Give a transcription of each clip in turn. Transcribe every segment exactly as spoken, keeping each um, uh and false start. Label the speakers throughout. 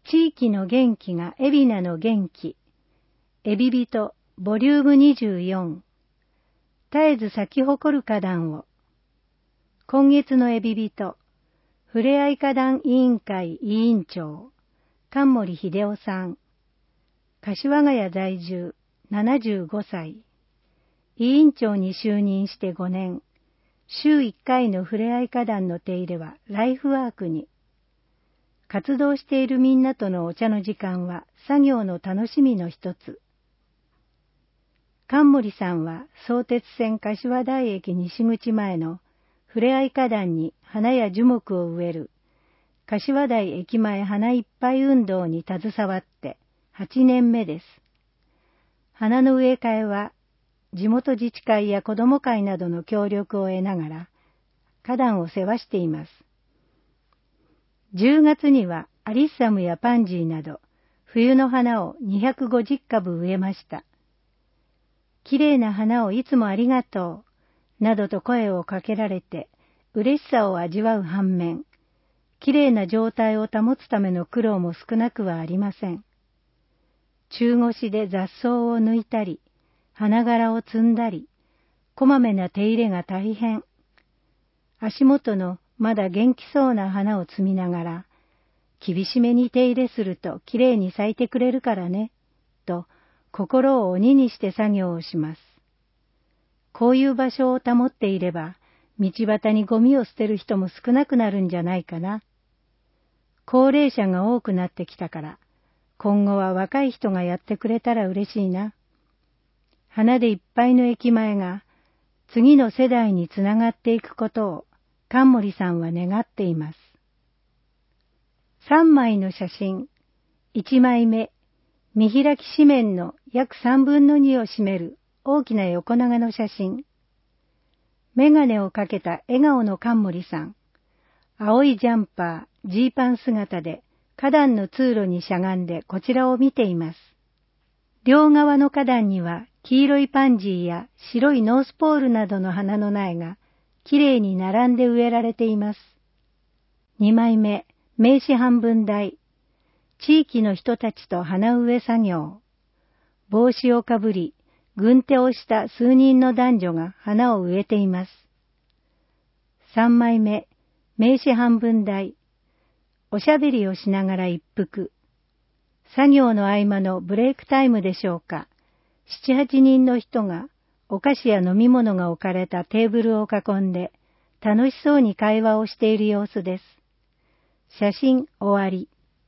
Speaker 1: 地域の元気が海老名の元気、エビビトボリュームにじゅうよん、絶えず咲き誇る花壇を、今月のエビビト、ふれあい花壇委員会委員長、菅森秀夫さん、柏ヶ谷在住ななじゅうごさい、委員長に就任してごねん、週いっかいのふれあい花壇の手入れはライフワークに、活動しているみんなとのお茶の時間は作業の楽しみの一つ。菅森さんは相鉄線柏台駅西口前のふれあい花壇に花や樹木を植える柏台駅前花いっぱい運動に携わってはちねんめです。花の植え替えは地元自治会や子ども会などの協力を得ながら花壇を世話しています。じゅうがつにはアリッサムやパンジーなど冬の花をにひゃくごじゅっかぶ植えました。きれいな花をいつもありがとうなどと声をかけられて嬉しさを味わう反面、きれいな状態を保つための苦労も少なくはありません。中腰で雑草を抜いたり、花柄を摘んだり、こまめな手入れが大変。足元のまだ元気そうな花を摘みながら、厳しめに手入れするときれいに咲いてくれるからね、と心を鬼にして作業をします。こういう場所を保っていれば、道端にゴミを捨てる人も少なくなるんじゃないかな。高齢者が多くなってきたから、今後は若い人がやってくれたら嬉しいな。花でいっぱいの駅前が次の世代につながっていくことを菅森さんは願っています。さんまいの写真、いちまいめ、見開き紙面の約さんぶんのにを占める大きな横長の写真。メガネをかけた笑顔の菅森さん。青いジャンパー、ジーパン姿で花壇の通路にしゃがんでこちらを見ています。両側の花壇には黄色いパンジーや白いノースポールなどの花の苗がきれいに並んで植えられています。にまいめ、名刺半分台。地域の人たちと花植え作業。帽子をかぶり、軍手をした数人の男女が花を植えています。さんまいめ、名刺半分台。おしゃべりをしながら一服。作業の合間のブレイクタイムでしょうか。七八人の人がお菓子や飲み物が置かれたテーブルを囲んで楽しそうに会話をしている様子です。写真終わり。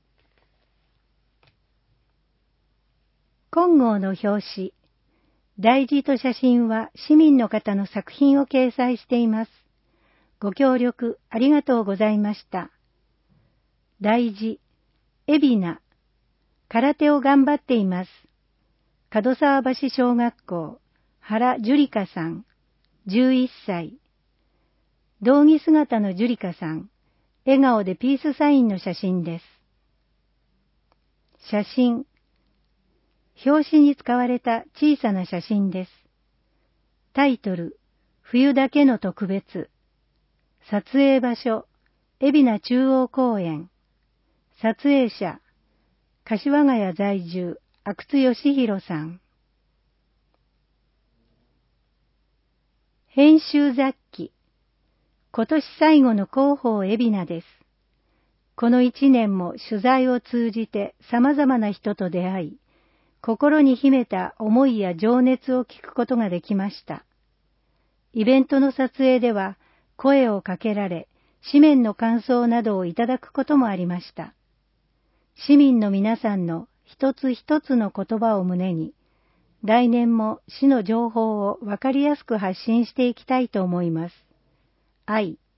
Speaker 1: 今号の表紙。題字と写真は市民の方の作品を掲載しています。ご協力ありがとうございました。題字、海老名。空手を頑張っています。門沢橋小学校、原樹里香さん、じゅういっさい。道着姿の樹里香さん、笑顔でピースサインの写真です。写真。表紙に使われた小さな写真です。タイトル、冬だけの特別。撮影場所、海老名中央公園。撮影者、柏ヶ谷在住、阿久津義弘さん。編集雑記。今年最後の広報海老名です。この一年も取材を通じて様々な人と出会い、心に秘めた思いや情熱を聞くことができました。イベントの撮影では声をかけられ、紙面の感想などをいただくこともありました。市民の皆さんの一つ一つの言葉を胸に、来年も市の情報をわかりやすく発信していきたいと思います。愛。